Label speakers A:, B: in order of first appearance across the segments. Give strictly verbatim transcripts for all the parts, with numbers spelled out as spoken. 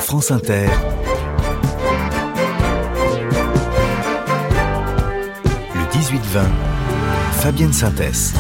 A: France Inter. Le dix-huit vingt, Fabienne Synthès.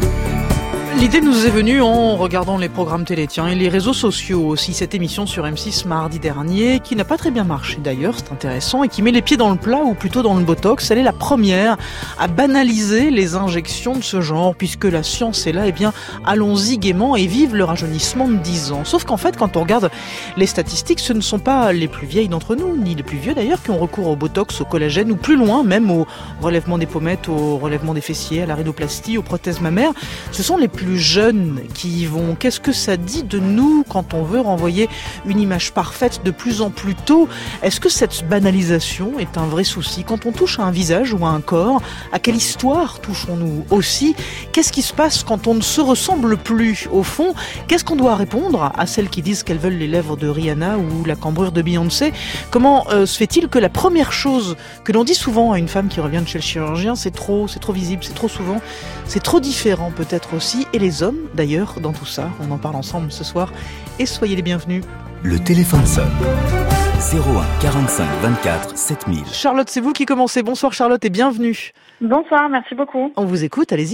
B: L'idée nous est venue en regardant les programmes télé, tiens, et les réseaux sociaux aussi. Cette émission sur M six mardi dernier, qui n'a pas très bien marché d'ailleurs, c'est intéressant, et qui met les pieds dans le plat, ou plutôt dans le botox. Elle est la première à banaliser les injections de ce genre, puisque la science est là, eh bien, allons-y gaiement et vive le rajeunissement de dix ans. Sauf qu'en fait, quand on regarde les statistiques, ce ne sont pas les plus vieilles d'entre nous, ni les plus vieux d'ailleurs, qui ont recours au botox, au collagène, ou plus loin, même au relèvement des pommettes, au relèvement des fessiers, à la rhinoplastie, aux prothèses mammaires. Ce sont les plus jeunes qui y vont. Qu'est-ce que ça dit de nous quand on veut renvoyer une image parfaite de plus en plus tôt? Est-ce que cette banalisation est un vrai souci? Quand on touche à un visage ou à un corps, à quelle histoire touchons-nous aussi? Qu'est-ce qui se passe quand on ne se ressemble plus? Au fond, qu'est-ce qu'on doit répondre à celles qui disent qu'elles veulent les lèvres de Rihanna ou la cambrure de Beyoncé? Comment euh, se fait-il que la première chose que l'on dit souvent à une femme qui revient de chez le chirurgien, c'est trop, c'est trop visible, c'est trop souvent, c'est trop différent peut-être aussi, et les hommes d'ailleurs dans tout ça, on en parle ensemble ce soir, et soyez les bienvenus.
A: Le téléphone sonne. zéro un quarante-cinq vingt-quatre sept mille.
B: Charlotte, c'est vous qui commencez. Bonsoir Charlotte et bienvenue.
C: Bonsoir, merci beaucoup.
B: On vous écoute, allez-y.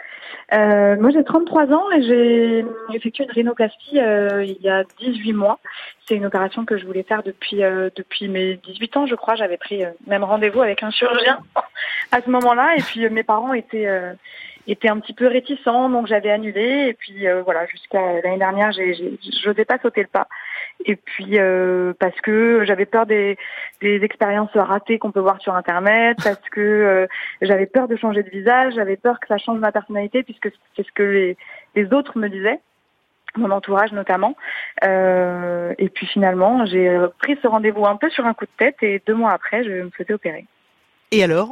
C: Euh, moi j'ai trente-trois ans et j'ai effectué une rhinoplastie euh, il y a dix-huit mois. C'est une opération que je voulais faire depuis euh, depuis mes dix-huit ans, je crois. J'avais pris euh, même rendez-vous avec un chirurgien à ce moment-là, et puis euh, mes parents étaient euh, étaient un petit peu réticents, donc j'avais annulé. Et puis euh, voilà, jusqu'à l'année dernière, j'ai, j'ai, j'osais pas sauter le pas. Et puis euh, parce que j'avais peur des, des expériences ratées qu'on peut voir sur Internet, parce que euh, j'avais peur de changer de visage, j'avais peur que ça change ma personnalité, puisque c'est ce que les, les autres me disaient, mon entourage notamment. Euh, et puis finalement, j'ai pris ce rendez-vous un peu sur un coup de tête, et deux mois après, je me faisais opérer.
B: Et alors?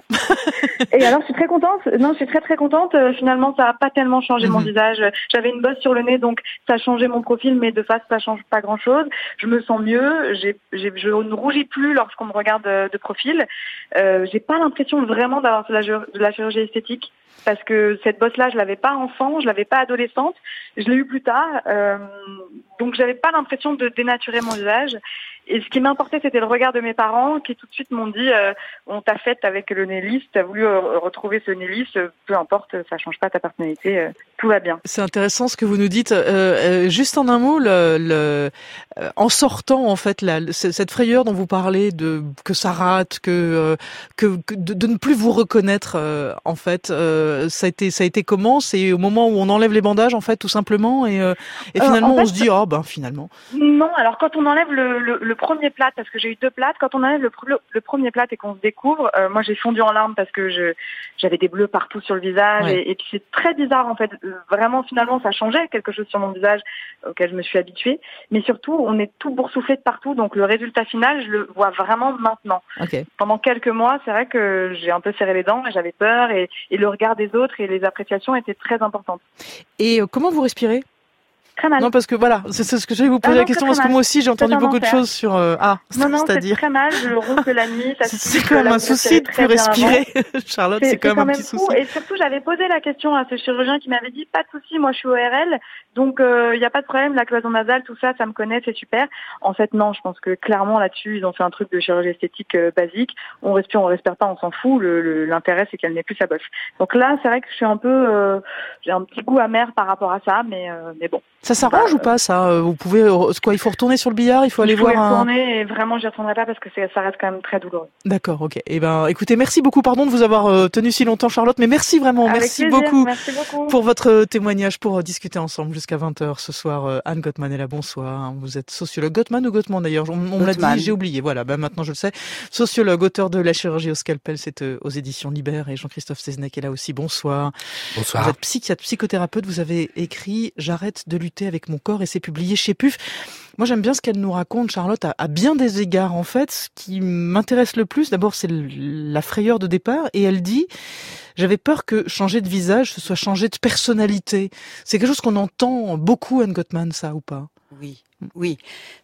C: Et alors, je suis très contente. Non, je suis très très contente. Euh, finalement, ça a pas tellement changé mmh. mon visage. J'avais une bosse sur le nez, donc ça a changé mon profil, mais de face, ça change pas grand-chose. Je me sens mieux. J'ai, j'ai, je ne rougis plus lorsqu'on me regarde de, de profil. Euh, j'ai pas l'impression vraiment d'avoir de la, de la chirurgie esthétique, parce que cette bosse-là, je l'avais pas enfant, je l'avais pas adolescente. Je l'ai eu plus tard. Euh, donc, j'avais pas l'impression de dénaturer mon visage. Et ce qui m'importait, c'était le regard de mes parents qui tout de suite m'ont dit euh, on t'a faite avec le nez lisse, t'as voulu euh, retrouver ce nez lisse, euh, peu importe, ça change pas ta personnalité, euh, tout va bien.
B: C'est intéressant ce que vous nous dites. Euh, euh, juste en un mot, le, le, euh, en sortant en fait la, cette frayeur dont vous parlez, de que ça rate, que, euh, que, que de, de ne plus vous reconnaître, euh, en fait, euh, ça a été ça a été comment? C'est au moment où on enlève les bandages en fait, tout simplement, et, euh, et finalement euh, en fait, on se dit ah oh, ben finalement.
C: Non, alors quand on enlève le, le, le premier plâtre, parce que j'ai eu deux plâtres, quand on enlève le, le, le premier plâtre et qu'on se découvre, euh, moi j'ai fondu en larmes parce que je j'avais des bleus partout sur le visage, ouais. et, et puis c'est très bizarre en fait. Vraiment finalement ça changeait quelque chose sur mon visage auquel je me suis habituée, mais surtout on est tout boursouflé de partout, donc le résultat final je le vois vraiment maintenant.
B: Okay.
C: Pendant quelques mois c'est vrai que j'ai un peu serré les dents et j'avais peur, et, et le regard des autres et les appréciations étaient très importantes.
B: Et euh, comment vous respirez?
C: Très mal.
B: Non, parce que voilà, c'est, c'est ce que j'allais vous poser ah non, la question, parce que moi aussi j'ai entendu beaucoup de choses sur euh, ah,
C: non, non,
B: c'est-à-dire
C: c'est très mal, je ronfle la nuit, ça
B: c'est, c'est quand même un souci de plus respirer. Charlotte, c'est, c'est quand, c'est quand même un petit souci.
C: Et surtout, j'avais posé la question à ce chirurgien qui m'avait dit pas de souci, moi je suis O R L, donc il euh, y a pas de problème, la cloison nasale, tout ça, ça me connaît, c'est super. En fait, non, je pense que clairement là-dessus, ils ont fait un truc de chirurgie esthétique euh, basique. On respire, on respire pas, on s'en fout. Le, le, l'intérêt, c'est qu'elle n'ait plus sa bosse. Donc là, c'est vrai que je suis un peu, euh, j'ai un petit goût amer par rapport à ça, mais euh, mais bon.
B: Ça s'arrange bah, ou pas ça? Vous pouvez quoi? Il faut retourner sur le billard, il faut aller
C: il faut
B: voir.
C: Il faut
B: un...
C: retourner, et vraiment j'y retournerai pas parce que c'est, ça reste quand même très douloureux.
B: D'accord, ok. Eh ben, écoutez, merci beaucoup. Pardon de vous avoir euh, tenu si longtemps, Charlotte, mais merci vraiment,
C: Avec
B: merci
C: plaisir,
B: beaucoup,
C: merci beaucoup
B: pour votre témoignage, pour euh, discuter ensemble jusqu'à vingt heures ce soir. Euh, Anne Gottman est là, bonsoir. Vous êtes sociologue, Gottman ou Gottman d'ailleurs? On, on me l'a dit, j'ai oublié. Voilà, ben maintenant je le sais. Sociologue, auteur de La chirurgie au scalpel, c'est euh, aux éditions Libère, et Jean-Christophe Seznec est là aussi. Bonsoir.
A: Bonsoir.
B: Vous êtes psychiatre, psychothérapeute. Vous avez écrit J'arrête de lutter avec mon corps, et c'est publié chez P U F. Moi, j'aime bien ce qu'elle nous raconte, Charlotte, à, à bien des égards. En fait, ce qui m'intéresse le plus, d'abord, c'est le, la frayeur de départ. Et elle dit, j'avais peur que changer de visage, ce soit changer de personnalité. C'est quelque chose qu'on entend beaucoup, Anne Gottman, ça, ou pas?
D: Oui, oui.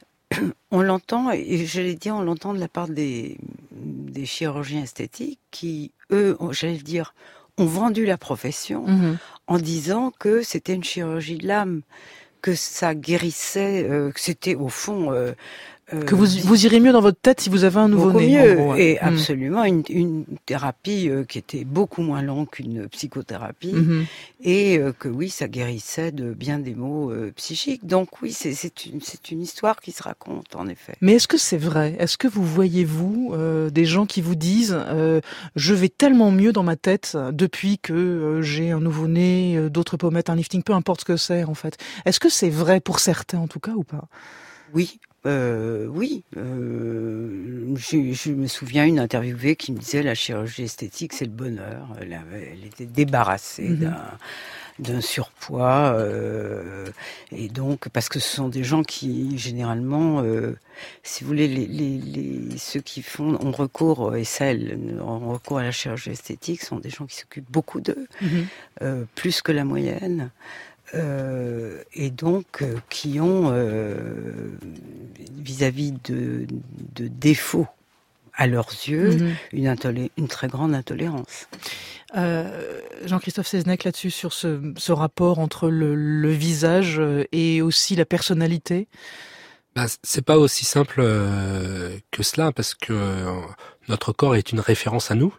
D: On l'entend, et je l'ai dit, on l'entend de la part des, des chirurgiens esthétiques qui, eux, j'allais dire, ont vendu la profession mmh. en disant que c'était une chirurgie de l'âme, que ça guérissait, euh, que c'était au fond euh,
B: Euh, que vous, vous irez mieux dans votre tête si vous avez un nouveau-né.
D: Beaucoup mieux,
B: gros, ouais.
D: et absolument une, une thérapie euh, qui était beaucoup moins longue qu'une psychothérapie, mm-hmm. et euh, que oui, ça guérissait de bien des maux euh, psychiques. Donc oui, c'est, c'est, une, c'est une histoire qui se raconte, en effet.
B: Mais est-ce que c'est vrai ? Est-ce que vous voyez, vous, euh, des gens qui vous disent euh, « je vais tellement mieux dans ma tête depuis que euh, j'ai un nouveau-né, euh, d'autres pommettes, un lifting, peu importe ce que c'est, en fait ». Est-ce que c'est vrai pour certains, en tout cas, ou pas ?
D: Oui. Euh, oui, euh, je, je me souviens une interviewée qui me disait la chirurgie esthétique c'est le bonheur. Elle, avait, elle était débarrassée mmh. d'un, d'un surpoids euh, et donc parce que ce sont des gens qui généralement, euh, si vous voulez, les, les, les, ceux qui font ont recours et celles ont recours à la chirurgie esthétique sont des gens qui s'occupent beaucoup d'eux, mmh. euh, plus que la moyenne. Euh, et donc euh, qui ont euh, vis-à-vis de, de défauts à leurs yeux mmh. une, intolé- une très grande intolérance.
B: Euh, Jean-Christophe Seznec là-dessus sur ce, ce rapport entre le, le visage et aussi la personnalité.
E: Bah, c'est pas aussi simple euh, que cela parce que euh, notre corps est une référence à nous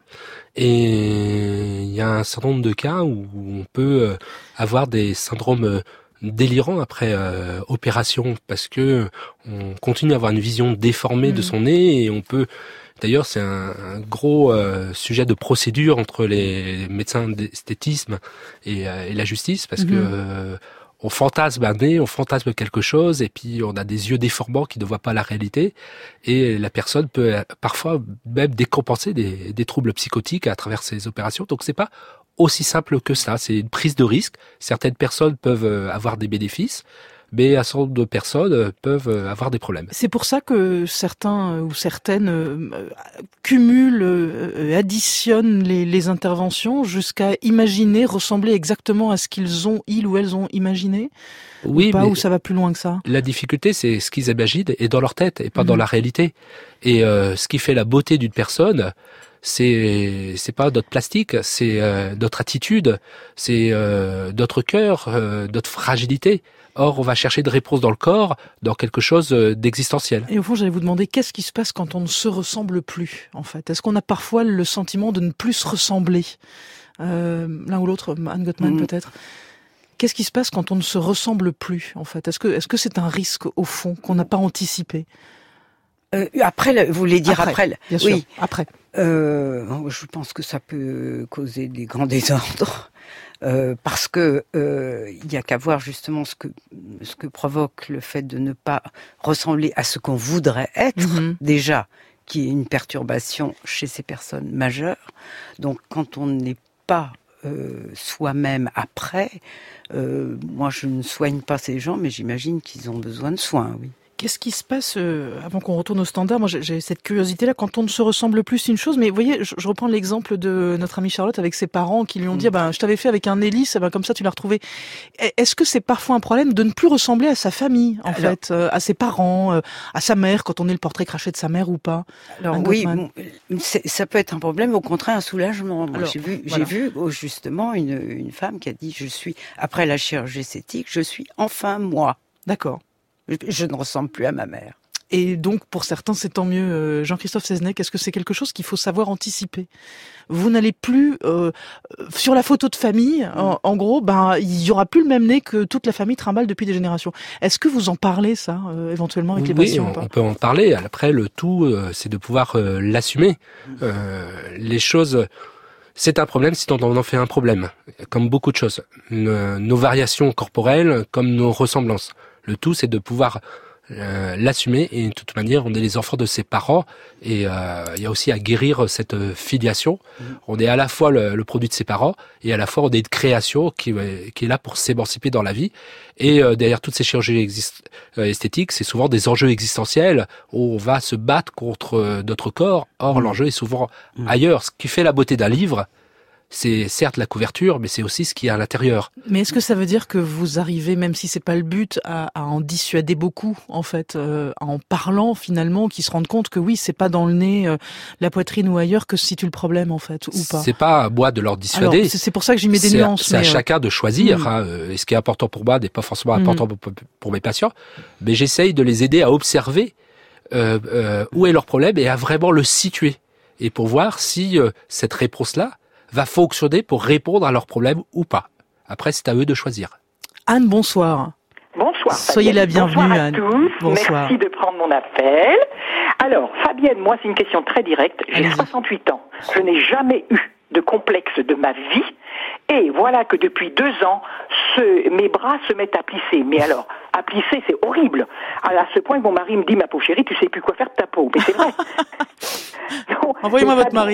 E: et il y a un certain nombre de cas où on peut euh, avoir des syndromes euh, délirants après euh, opération parce que on continue à avoir une vision déformée mmh. de son nez et on peut d'ailleurs c'est un, un gros euh, sujet de procédure entre les médecins d'esthétisme et, euh, et la justice parce mmh. que euh, on fantasme un nez, on fantasme quelque chose, et puis on a des yeux déformants qui ne voient pas la réalité, et la personne peut parfois même décompenser des, des troubles psychotiques à travers ces opérations. Donc c'est pas aussi simple que ça, c'est une prise de risque. Certaines personnes peuvent avoir des bénéfices, mais un certain nombre de personnes peuvent avoir des problèmes.
B: C'est pour ça que certains ou certaines euh, cumulent, euh, additionnent les, les interventions jusqu'à imaginer, ressembler exactement à ce qu'ils ont, ils ou elles ont imaginé.
E: Oui,
B: ou pas,
E: mais
B: ou ça va plus loin que ça.
E: La difficulté, c'est ce qu'ils imaginent est dans leur tête et pas mmh. dans la réalité. Et euh, ce qui fait la beauté d'une personne, c'est c'est pas notre plastique, c'est euh, notre attitude, c'est euh, notre cœur, euh, notre fragilité. Or, on va chercher de réponses dans le corps, dans quelque chose d'existentiel.
B: Et au fond, j'allais vous demander, qu'est-ce qui se passe quand on ne se ressemble plus, en fait ? Est-ce qu'on a parfois le sentiment de ne plus se ressembler ? euh, L'un ou l'autre, Anne Gottman mmh. peut-être. Qu'est-ce qui se passe quand on ne se ressemble plus, en fait ? Est-ce que, est-ce que c'est un risque, au fond, qu'on n'a pas anticipé ?
D: euh, Après, vous voulez dire après, après
B: Bien sûr, oui. après.
D: Euh, je pense que ça peut causer des grands désordres. Euh, parce que euh, il n'y a qu'à voir justement ce que ce que provoque le fait de ne pas ressembler à ce qu'on voudrait être mmh. déjà, qui est une perturbation chez ces personnes majeures. Donc quand on n'est pas euh, soi-même après, euh, moi je ne soigne pas ces gens, mais j'imagine qu'ils ont besoin de soins, oui.
B: Qu'est-ce qui se passe, euh, avant qu'on retourne au standard ? Moi, j'ai, j'ai cette curiosité-là, quand on ne se ressemble plus, c'est une chose, mais vous voyez, je, je reprends l'exemple de notre amie Charlotte avec ses parents qui lui ont dit, ah ben, je t'avais fait avec un hélice, ben, comme ça tu l'as retrouvé. Est-ce que c'est parfois un problème de ne plus ressembler à sa famille, en alors, fait, euh, à ses parents, euh, à sa mère, quand on est le portrait craché de sa mère ou pas ?
D: Alors oui, bon, ça peut être un problème, au contraire un soulagement. Moi, alors, j'ai vu, voilà. j'ai vu justement une, une femme qui a dit, je suis, après la chirurgie esthétique, je suis enfin moi.
B: D'accord.
D: Je ne ressemble plus à ma mère.
B: Et donc, pour certains, c'est tant mieux. Jean-Christophe Seznec, est-ce que c'est quelque chose qu'il faut savoir anticiper ? Vous n'allez plus euh, sur la photo de famille. Mmh. En, en gros, ben il y aura plus le même nez que toute la famille trimballe depuis des générations. Est-ce que vous en parlez ça euh, éventuellement avec
E: oui,
B: les patients ?
E: Oui, on, on peut en parler. Après, le tout, euh, c'est de pouvoir euh, l'assumer. Euh, les choses. C'est un problème si on en fait un problème, comme beaucoup de choses. Nos, nos variations corporelles, comme nos ressemblances. Le tout, c'est de pouvoir euh, l'assumer. Et de toute manière, on est les enfants de ses parents. Et euh, il y a aussi à guérir cette filiation. Mmh. On est à la fois le, le produit de ses parents et à la fois on est une création qui, qui est là pour s'émanciper dans la vie. Et euh, derrière toutes ces chirurgies exist- euh, esthétiques, c'est souvent des enjeux existentiels où on va se battre contre euh, notre corps. Or, mmh. l'enjeu est souvent mmh. ailleurs. Ce qui fait la beauté d'un livre, c'est certes la couverture, mais c'est aussi ce qu'il y a à l'intérieur.
B: Mais est-ce que ça veut dire que vous arrivez, même si c'est pas le but, à, à en dissuader beaucoup, en fait, euh, en parlant finalement, qu'ils se rendent compte que oui, c'est pas dans le nez, euh, la poitrine ou ailleurs que se situe le problème, en fait, ou pas ?
E: C'est pas à moi de leur dissuader.
B: Alors, c'est, c'est pour ça que j'y mets des
E: c'est
B: nuances.
E: À, c'est
B: mais
E: à
B: euh...
E: chacun de choisir.
B: Mmh.
E: Hein, et ce qui est important pour moi n'est pas forcément important mmh. pour, pour mes patients, mais j'essaye de les aider à observer euh, euh, où est leur problème et à vraiment le situer. Et pour voir si euh, cette réponse-là va fonctionner pour répondre à leurs problèmes ou pas. Après, c'est à eux de choisir.
B: Anne, bonsoir.
F: Bonsoir.
B: Soyez
F: Fabienne.
B: la bienvenue,
F: Bonsoir à
B: Anne.
F: tous.
B: Bonsoir.
F: Merci de prendre mon appel. Alors, Fabienne, moi, c'est une question très directe. J'ai
B: Allez-y.
F: soixante-huit ans. Je n'ai jamais eu de complexe de ma vie. Et voilà que depuis deux ans, ce, mes bras se mettent à plisser. Mais alors, à plisser, c'est horrible. À ce point que mon mari me dit, ma pauvre chérie, tu sais plus quoi faire de ta peau. Mais c'est vrai. Donc,
B: Envoyez-moi votre
F: Fabienne-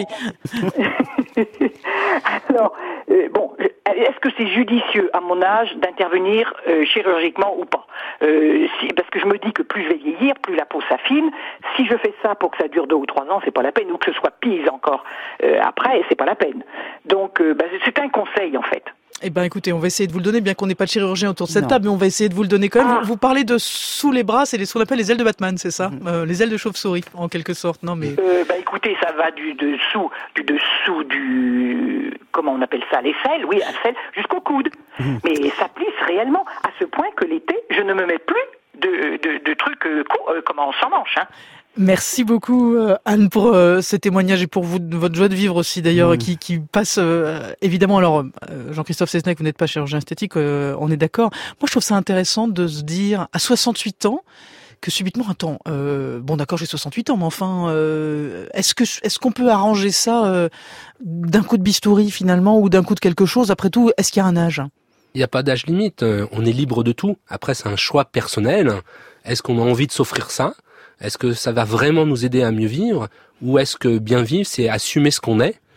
B: mari.
F: Alors, euh, bon, est-ce que c'est judicieux à mon âge d'intervenir euh, chirurgicalement ou pas euh, si, Parce que je me dis que plus je vais vieillir, plus la peau s'affine. Si je fais ça pour que ça dure deux ou trois ans, c'est pas la peine, ou que ce soit pire encore euh, après, c'est pas la peine. Donc, euh, bah, c'est un conseil en fait.
B: Eh ben, écoutez, on va essayer de vous le donner, bien qu'on n'ait pas de chirurgien autour de cette
D: Non.
B: table, mais on va essayer de vous le donner quand même.
F: Ah.
B: Vous, vous parlez de sous les bras, c'est les- ce qu'on appelle les ailes de Batman, c'est ça?
D: Mhm.
B: Euh, les ailes de chauve-souris, en quelque sorte. Non, mais
F: Euh, bah écoutez, ça va du dessous, du dessous du, comment on appelle ça, l'aisselle, oui, l'aisselle, jusqu'au coude. Mais ça plisse réellement à ce point que l'été, je ne me mets plus de, de, de trucs, euh, co- euh, comment, sans manche, hein.
B: merci beaucoup euh, Anne pour euh, ce témoignage et pour vous, votre joie de vivre aussi d'ailleurs,
D: Mmh.
B: qui, qui passe euh, évidemment. Alors euh, Jean-Christophe Cesnec, vous n'êtes pas chirurgien esthétique, euh, on est d'accord. Moi je trouve ça intéressant de se dire à soixante-huit ans que subitement, attends, euh, bon d'accord j'ai soixante-huit ans, mais enfin euh, est-ce que est-ce qu'on peut arranger ça euh, d'un coup de bistouri finalement ou d'un coup de quelque chose? Après tout, est-ce qu'il y a un âge?
E: Il n'y a pas d'âge limite, euh, on est libre de tout. Après, c'est un choix personnel. Est-ce qu'on a envie de s'offrir ça? Est-ce que ça va vraiment nous aider à mieux vivre? Ou est-ce que bien vivre, c'est assumer ce qu'on est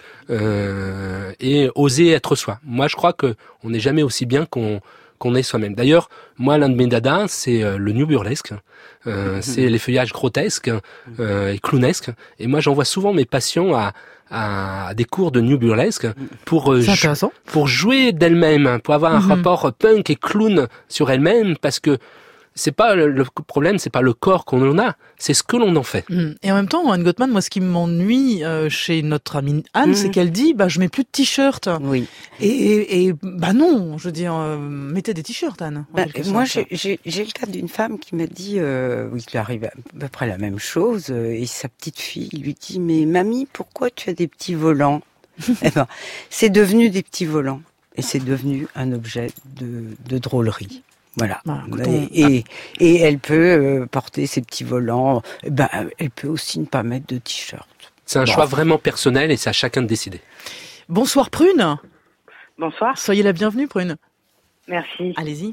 E: euh, et oser être soi? Moi, je crois que on n'est jamais aussi bien qu'on qu'on est soi-même. D'ailleurs, moi, l'un de mes dadas, c'est euh, le new burlesque. Euh, c'est les feuillages grotesques euh, et clownesques. Et moi, j'envoie souvent mes patients à, à des cours de new burlesque pour euh,
B: C'est
E: jou-
B: intéressant.
E: pour jouer d'elle-même, pour avoir un
B: Mhm.
E: rapport punk et clown sur elle-même, parce que c'est pas le, le problème, c'est pas le corps qu'on en a, c'est ce que l'on en fait.
B: Mm. Et en même temps, Anne Gottman, moi, ce qui m'ennuie euh, chez notre amie Anne,
D: Mm.
B: c'est qu'elle dit, bah, je mets plus de t-shirt.
D: Oui.
B: Et, et, et, bah non, je veux dire, euh, mettez des t-shirts, Anne. en
D: Bah,
B: quelque
D: moi,
B: sorte.
D: j'ai j'ai- j'ai le cas d'une femme qui m'a dit, euh, oui, qu'il arrive à peu près la même chose, euh, et sa petite fille lui dit, mais mamie, pourquoi tu as des petits volants? Eh ben, c'est devenu des petits volants, et c'est devenu un objet de, de drôlerie. Voilà.
B: Voilà, écoute, on-
D: Et, et, et elle peut euh, porter ses petits volants. Eh ben, elle peut aussi ne pas mettre de t-shirt.
E: C'est un
D: Bon.
E: choix vraiment personnel et c'est à chacun de décider.
B: Bonsoir Prune.
G: Bonsoir,
B: Soyez la bienvenue Prune.
G: merci.
B: Allez-y.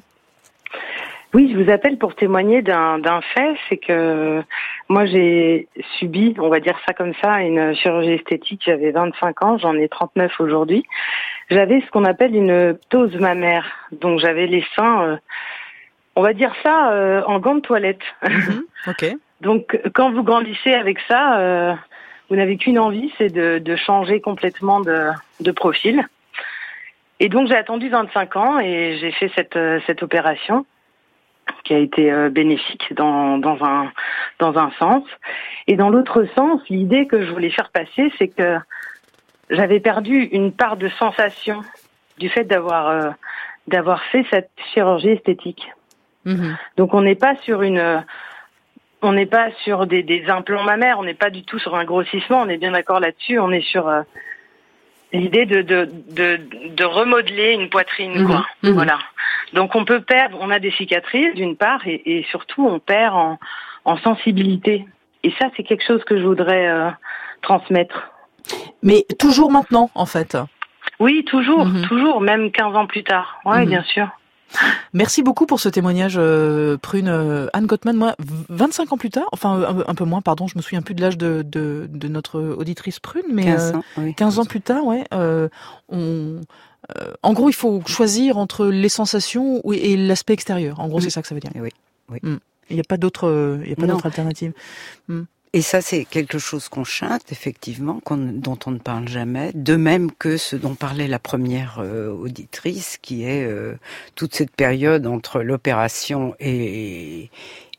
G: Oui, je vous appelle pour témoigner d'un d'un fait, c'est que moi j'ai subi, on va dire ça comme ça, une chirurgie esthétique, j'avais vingt-cinq ans, j'en ai trente-neuf aujourd'hui. J'avais ce qu'on appelle une ptose mammaire, donc j'avais les seins, euh, on va dire ça, euh, en gants de toilette.
B: Mhm. Ok.
G: Donc quand vous grandissez avec ça, euh, vous n'avez qu'une envie, c'est de, de changer complètement de, de profil. Et donc j'ai attendu vingt-cinq ans et j'ai fait cette, euh, cette opération qui a été euh, bénéfique dans, dans, un, dans un sens. Et dans l'autre sens, l'idée que je voulais faire passer, c'est que j'avais perdu une part de sensation du fait d'avoir euh, d'avoir fait cette chirurgie esthétique.
B: Mhm.
G: Donc on n'est pas sur une, on n'est pas sur des, des implants mammaires, on n'est pas du tout sur un grossissement, on est bien d'accord là-dessus. On est sur euh, l'idée de, de de de remodeler une poitrine,
B: Mhm.
G: quoi.
B: Mhm.
G: Voilà. Donc on peut perdre, on a des cicatrices d'une part, et, et surtout on perd en, en sensibilité. Et ça, c'est quelque chose que je voudrais euh, transmettre.
B: Mais toujours maintenant, en fait.
G: Oui, toujours,
B: Mhm.
G: toujours, même quinze ans plus tard. Ouais,
B: Mhm.
G: bien sûr.
B: Merci beaucoup pour ce témoignage, euh, Prune. Euh, Anne Gottman, moi, vingt-cinq ans plus tard, enfin un, un peu moins, pardon, je me souviens plus de l'âge de, de, de notre auditrice Prune, mais
D: quinze
B: euh,
D: ans, oui.
B: quinze ans plus tard, ouais. Euh, on, euh, en gros, il faut choisir entre les sensations et l'aspect extérieur. En gros,
D: Mm.
B: c'est ça que ça veut dire.
D: Oui, oui.
B: Mm. Il n'y a pas d'autre, euh, il y a pas
D: Non.
B: d'autre alternative.
D: Et ça, c'est quelque chose qu'on chante, effectivement, qu'on, dont on ne parle jamais, de même que ce dont parlait la première euh, auditrice, qui est euh, toute cette période entre l'opération et,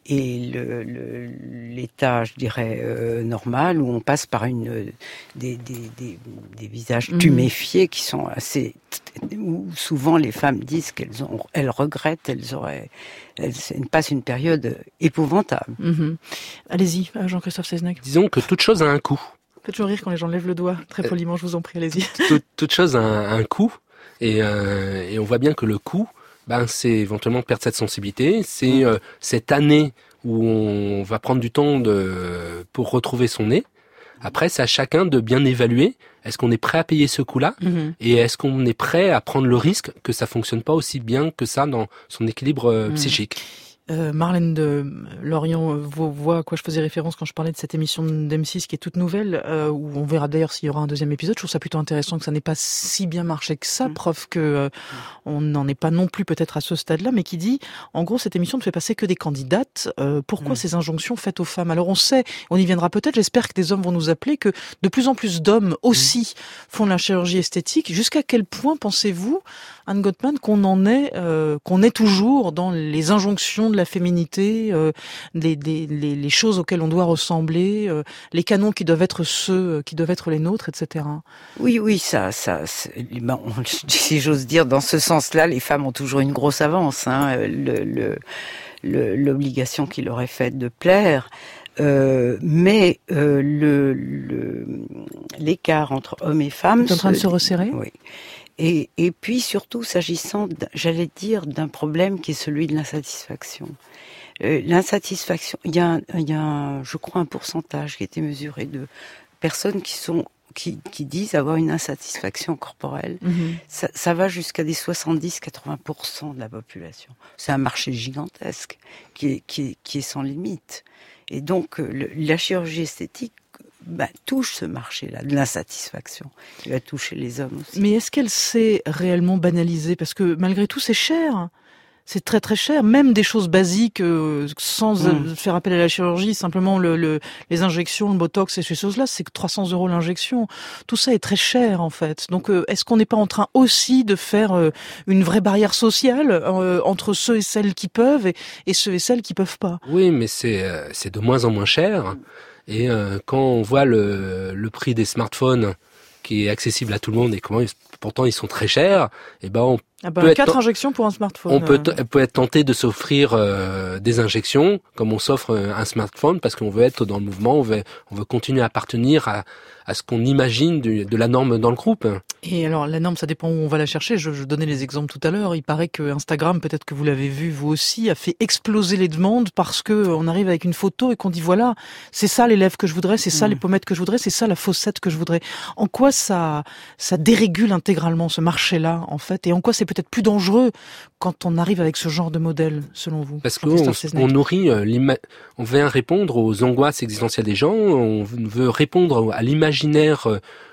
D: et le, le, l'état, je dirais, euh, normal, où on passe par une des, des, des, des visages mmh. tuméfiés qui sont assez... où souvent les femmes disent qu'elles ont, elles regrettent, elles auraient... Elles passent une période épouvantable.
B: Mmh. Allez-y, Jean-Christophe Seznec.
E: Disons que toute chose a un coût.
B: Faites toujours rire quand les gens lèvent le doigt. Très poliment, je vous en prie, allez-y.
E: Toute, toute chose a un, un coût, et, euh, et on voit bien que le coût, ben, c'est éventuellement perdre cette sensibilité, c'est euh, cette année où on va prendre du temps de, pour retrouver son nez. Après, c'est à chacun de bien évaluer, est-ce qu'on est prêt à payer ce coût-là, mmh. et est-ce qu'on est prêt à prendre le risque que ça fonctionne pas aussi bien que ça dans son équilibre euh, mmh. psychique.
B: Euh, Marlène de Lorient euh, voit à quoi je faisais référence quand je parlais de cette émission d'M six qui est toute nouvelle, euh, où on verra d'ailleurs s'il y aura un deuxième épisode. Je trouve ça plutôt intéressant que ça n'ait pas si bien marché que ça, mmh. preuve que euh, on n'en est pas non plus peut-être à ce stade-là, mais qui dit, en gros, cette émission ne fait passer que des candidates. Euh, pourquoi mmh. ces injonctions faites aux femmes? Alors on sait, on y viendra peut-être, j'espère que des hommes vont nous appeler, que de plus en plus d'hommes aussi mmh. font de la chirurgie esthétique. Jusqu'à quel point pensez-vous, Anne Gottman, qu'on en est, euh, qu'on est toujours dans les injonctions de la féminité, euh, des, des, les, les choses auxquelles on doit ressembler, euh, les canons qui doivent être ceux qui doivent être les nôtres, et cetera.
D: Oui, oui, ça, ça, ben, si j'ose dire, dans ce sens-là, les femmes ont toujours une grosse avance. Hein, le, le, le, l'obligation qui leur est faite de plaire. Euh, mais euh, le, le, l'écart entre hommes et femmes
B: est en train de se resserrer.
D: Oui. Et, et puis surtout s'agissant, j'allais dire, d'un problème qui est celui de l'insatisfaction. Euh, l'insatisfaction, il y a, il y a, je crois, un pourcentage qui a été mesuré de personnes qui sont qui, qui disent avoir une insatisfaction corporelle. Mm-hmm. Ça, ça va jusqu'à des soixante-dix à quatre-vingts pour cent de la population. C'est un marché gigantesque qui est, qui est, qui est sans limite. Et donc, le, la chirurgie esthétique bah, touche ce marché-là, de l'insatisfaction. Il va toucher les hommes aussi.
B: Mais est-ce qu'elle s'est réellement banalisée? Parce que malgré tout, c'est cher. C'est très très cher, même des choses basiques, euh, sans mmh. faire appel à la chirurgie, simplement le, le, les injections, le botox et ces choses-là, c'est que trois cents euros l'injection. Tout ça est très cher en fait. Donc euh, est-ce qu'on n'est pas en train aussi de faire euh, une vraie barrière sociale euh, entre ceux et celles qui peuvent et, et ceux et celles qui peuvent pas?
E: Oui, mais c'est euh, c'est de moins en moins cher. Et euh, quand on voit le, le prix des smartphones qui est accessible à tout le monde et comment ils, pourtant ils sont très chers, et ben on
B: Ah ben,
E: peut
B: quatre
E: être,
B: injections pour un smartphone.
E: On peut, t- peut être tenté de s'offrir euh, des injections, comme on s'offre un smartphone, parce qu'on veut être dans le mouvement, on veut, on veut continuer à appartenir à, à ce qu'on imagine du, de la norme dans le groupe.
B: Et alors la norme, ça dépend où on va la chercher. Je, je donnais les exemples tout à l'heure. Il paraît que Instagram, peut-être que vous l'avez vu vous aussi, a fait exploser les demandes parce que on arrive avec une photo et qu'on dit voilà, c'est ça les lèvres que je voudrais, c'est ça mmh. les pommettes que je voudrais, c'est ça la fossette que je voudrais. En quoi ça, ça dérégule intégralement ce marché-là en fait, et en quoi c'est peut-être plus dangereux quand on arrive avec ce genre de modèle, selon vous?
E: Parce qu'on on nourrit, euh, on vient répondre aux angoisses existentielles des gens, on veut répondre à l'imaginaire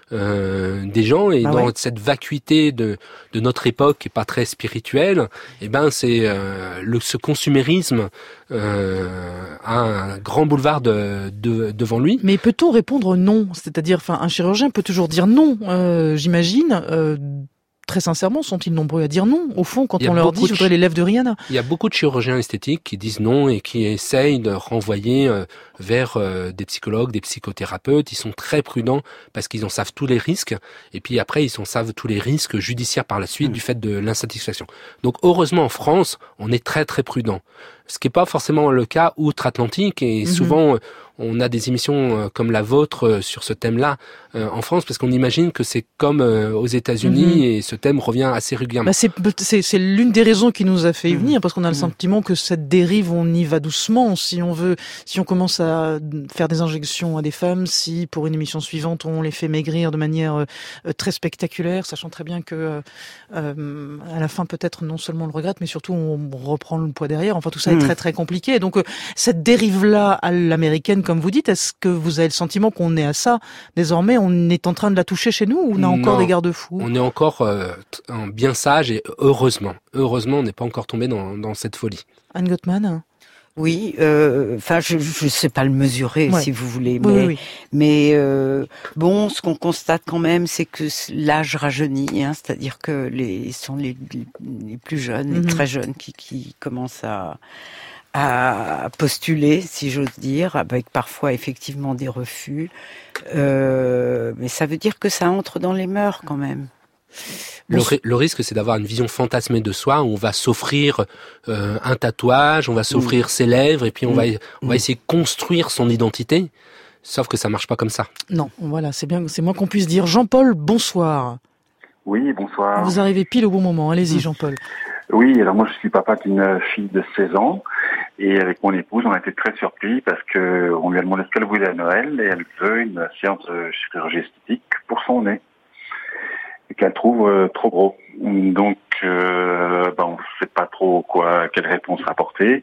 E: euh, des gens, et bah dans ouais. cette vacuité de, de notre époque qui est pas très spirituelle, et ben c'est euh, le, ce consumérisme euh, a un grand boulevard de, de, devant lui.
B: Mais peut-on répondre non? C'est-à-dire, enfin, un chirurgien peut toujours dire non, euh, j'imagine. Euh, Très sincèrement, sont-ils nombreux à dire non? Au fond, quand on leur dit « je voudrais les lèvres de Rihanna ».
E: Il y a beaucoup de chirurgiens esthétiques qui disent non et qui essayent de renvoyer euh, vers euh, des psychologues, des psychothérapeutes. Ils sont très prudents parce qu'ils en savent tous les risques. Et puis après, ils en savent tous les risques judiciaires par la suite mmh. du fait de l'insatisfaction. Donc heureusement, en France, on est très très prudent. Ce qui n'est pas forcément le cas outre-Atlantique. Et mmh. souvent, on a des émissions comme la vôtre sur ce thème-là euh, en France, parce qu'on imagine que c'est comme euh, aux États-Unis, mmh. et ce thème revient assez régulièrement.
B: Bah c'est, c'est, c'est l'une des raisons qui nous a fait y venir, parce qu'on a le mmh. sentiment que cette dérive, on y va doucement. Si on veut, si on commence à faire des injections à des femmes, si pour une émission suivante on les fait maigrir de manière euh, très spectaculaire, sachant très bien que euh, à la fin peut-être non seulement on le regrette, mais surtout on reprend le poids derrière. Enfin tout ça mmh. est très très compliqué. Donc euh, cette dérive-là à l'américaine, comme vous dites, est-ce que vous avez le sentiment qu'on est à ça désormais? On est en train de la toucher chez nous, ou on a encore
E: non,
B: des garde-fous?
E: On est encore euh, bien sage, et heureusement, heureusement, on n'est pas encore tombé dans, dans cette folie.
B: Anne Gottman?
D: Oui, enfin, euh, je je sais pas le mesurer, ouais. si vous voulez, mais
B: oui, oui.
D: mais euh, bon, ce qu'on constate quand même, c'est que l'âge rajeunit, hein, c'est-à-dire que les sont les, les plus jeunes, mm-hmm. les très jeunes, qui qui commencent à à postuler, si j'ose dire, avec parfois effectivement des refus. Euh, mais ça veut dire que ça entre dans les mœurs quand même.
E: Le, ri- le risque, c'est d'avoir une vision fantasmée de soi où on va s'offrir euh, un tatouage, on va s'offrir mmh. ses lèvres, et puis on, mmh. va, on va essayer de construire son identité. Sauf que ça marche pas comme ça.
B: Non, voilà, c'est bien, c'est moins qu'on puisse dire. Jean-Paul, bonsoir.
H: Oui, bonsoir.
B: Vous arrivez pile au bon moment. Allez-y, Jean-Paul.
H: Oui, alors moi je suis papa d'une fille de seize ans et avec mon épouse on a été très surpris parce que on lui a demandé ce qu'elle voulait à Noël et elle veut une séance de chirurgie esthétique pour son nez et qu'elle trouve euh, trop gros. Donc euh, ben, on ne sait pas trop quoi, quelle réponse apporter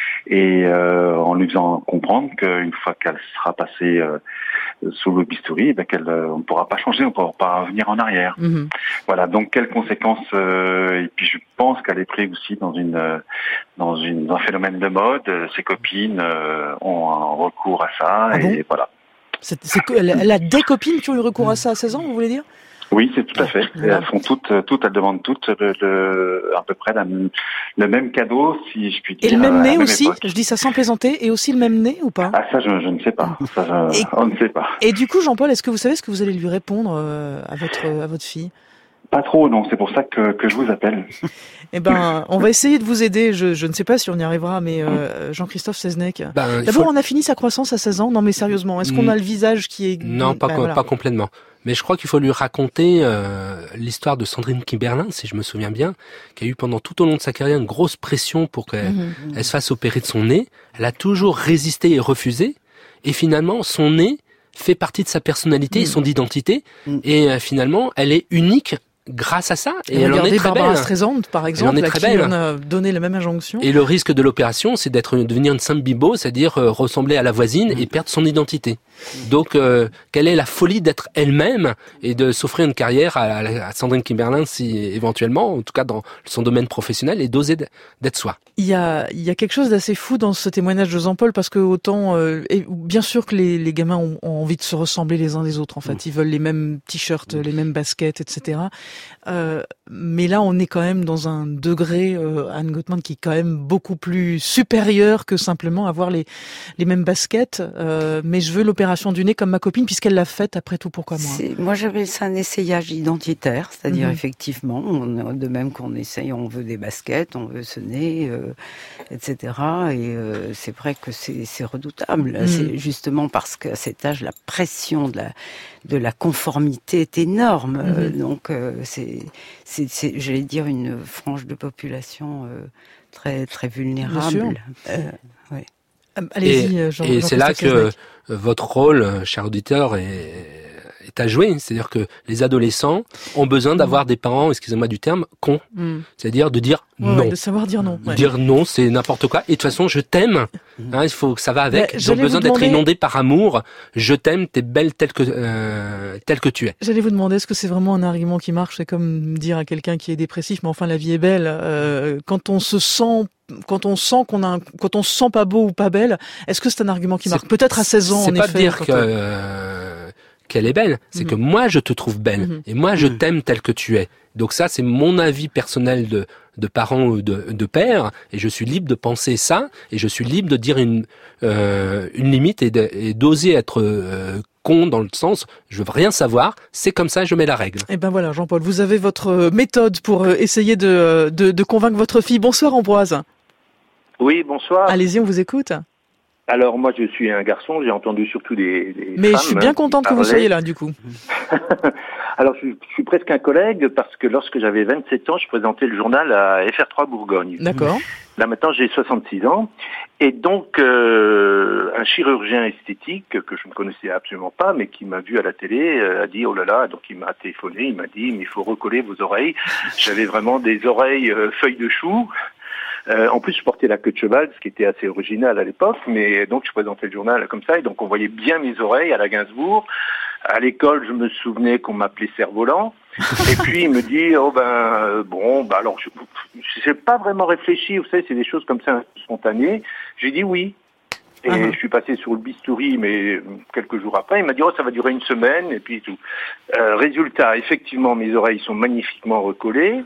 H: et euh, en lui faisant comprendre qu'une fois qu'elle sera passée euh, sous le bistouri, ben qu'elle, euh, on ne pourra pas changer, on ne pourra pas revenir en arrière. Mmh. Voilà, donc quelles conséquences euh, et puis je pense qu'elle est prise aussi dans une euh, dans une dans un phénomène de mode. Ses copines euh, ont un recours à ça ah et bon voilà.
B: C'est, c'est, elle, elle a des copines qui ont eu recours à ça à seize ans, vous voulez dire?
H: Oui, c'est tout à fait. Et elles font toutes, toutes, elles demandent toutes le, le, à peu près la, le même cadeau, si je puis dire.
B: Et le même nez aussi, époque. Je dis ça sans plaisanter, et aussi le même nez ou pas?
H: Ah ça, je, je ne sais pas. Ça, je,
B: et,
H: on ne sait pas.
B: Et du coup, Jean-Paul, est-ce que vous savez ce que vous allez lui répondre euh, à votre à votre fille?
H: Pas trop, non. C'est pour ça que, que je vous appelle.
B: Eh ben, on va essayer de vous aider. Je, je ne sais pas si on y arrivera, mais euh, Jean-Christophe Seznec. Ben, D'abord, faut... on a fini sa croissance à seize ans. Non, mais sérieusement, est-ce qu'on a le visage qui est...
E: Non, pas, ben, co- voilà. pas complètement. Mais je crois qu'il faut lui raconter euh, l'histoire de Sandrine Kiberlin, si je me souviens bien, qui a eu pendant tout au long de sa carrière une grosse pression pour qu'elle mmh, mmh. elle se fasse opérer de son nez. Elle a toujours résisté et refusé. Et finalement, son nez fait partie de sa personnalité mmh. et son identité. Mmh. Et euh, finalement, elle est unique grâce à ça. Et, et elle en est très
B: Barbara
E: belle.
B: Streisand, par exemple, à qui belle. on a donné la même injonction.
E: Et le risque de l'opération, c'est d'être devenir une simple bibo, c'est-à-dire euh, ressembler à la voisine mmh. et perdre son identité. Mmh. Donc, euh, quelle est la folie d'être elle-même et de s'offrir une carrière à, à Sandrine Kiberlin, si éventuellement, en tout cas dans son domaine professionnel, et d'oser d'être soi.
B: Il y a, il y a quelque chose d'assez fou dans ce témoignage de Jean-Paul, parce que autant, euh, et bien sûr que les, les gamins ont, ont envie de se ressembler les uns les autres. En fait, mmh. ils veulent les mêmes t-shirts, mmh. les mêmes baskets, et cetera. Euh, mais là, on est quand même dans un degré, euh, Anne Gottman, qui est quand même beaucoup plus supérieur que simplement avoir les les mêmes baskets. Euh, mais je veux l'opération du nez comme ma copine, puisqu'elle l'a faite. Après tout, pourquoi moi?
D: C'est, moi, j'avais ça un essayage identitaire, c'est-à-dire mm-hmm. effectivement, on, de même qu'on essaye, on veut des baskets, on veut ce nez, euh, et cetera. Et euh, c'est vrai que c'est, c'est redoutable. Mm. C'est justement parce qu'à cet âge, la pression de la de la conformité est énorme. Mm-hmm. Euh, donc, euh, c'est, c'est, c'est, j'allais dire, une frange de population euh, très, très vulnérable. Euh, oui.
B: Allez-y,
E: et,
B: Jean,
E: et
B: Jean
E: c'est là que votre rôle, cher auditeur, est, est à jouer. C'est-à-dire que les adolescents ont besoin d'avoir mmh. des parents, excusez-moi du terme, cons. Mmh. C'est-à-dire de dire
B: ouais,
E: non.
B: Ouais, de savoir dire non. Ouais.
E: Dire non, c'est n'importe quoi. Et de toute façon, je t'aime. Hein, il faut que ça va avec.
B: Mais
E: ils ont besoin
B: demander...
E: d'être inondés par amour. Je t'aime, t'es belle telle que euh, telle que tu es.
B: J'allais vous demander, est-ce que c'est vraiment un argument qui marche? C'est comme dire à quelqu'un qui est dépressif, mais enfin la vie est belle. Euh, quand on se sent Quand on sent qu'on a, un, quand on se sent pas beau ou pas belle, est-ce que c'est un argument qui marche? C'est, Peut-être à seize ans, en effet.
E: C'est pas dire que, euh, qu'elle est belle, c'est mmh. que moi je te trouve belle mmh. et moi je mmh. t'aime telle que tu es. Donc ça, c'est mon avis personnel de de parent ou de, de père, et je suis libre de penser ça, et je suis libre de dire une euh, une limite et, de, et d'oser être euh, con dans le sens, je veux rien savoir, c'est comme ça, je mets la règle.
B: Et ben voilà, Jean-Paul, vous avez votre méthode pour essayer de de, de convaincre votre fille. Bonsoir Ambroise.
I: Oui, bonsoir.
B: Allez-y, on vous écoute.
I: Alors moi, je suis un garçon, j'ai entendu surtout des, des
B: Mais
I: femmes,
B: je suis bien contente que
I: parlaient.
B: vous soyez là, du coup.
I: Alors, je, je suis presque un collègue parce que lorsque j'avais vingt-sept ans, je présentais le journal à F R trois Bourgogne.
B: D'accord.
I: Là, maintenant, j'ai soixante-six ans. Et donc, euh, un chirurgien esthétique que je ne connaissais absolument pas, mais qui m'a vu à la télé, euh, a dit, oh là là, donc il m'a téléphoné, il m'a dit, mais il faut recoller vos oreilles. J'avais vraiment des oreilles euh, feuilles de chou. Euh, en plus, je portais la queue de cheval, ce qui était assez original à l'époque, mais donc je présentais le journal comme ça, et donc on voyait bien mes oreilles à la Gainsbourg. À l'école, je me souvenais qu'on m'appelait cerf-volant. Et puis il me dit, oh ben euh, bon, bah alors je n'ai pas vraiment réfléchi, vous savez, c'est des choses comme ça spontanées. J'ai dit oui. Et uh-huh. je suis passé sur le bistouri, mais quelques jours après, il m'a dit, oh, ça va durer une semaine, et puis tout. Euh, résultat, effectivement, mes oreilles sont magnifiquement recollées.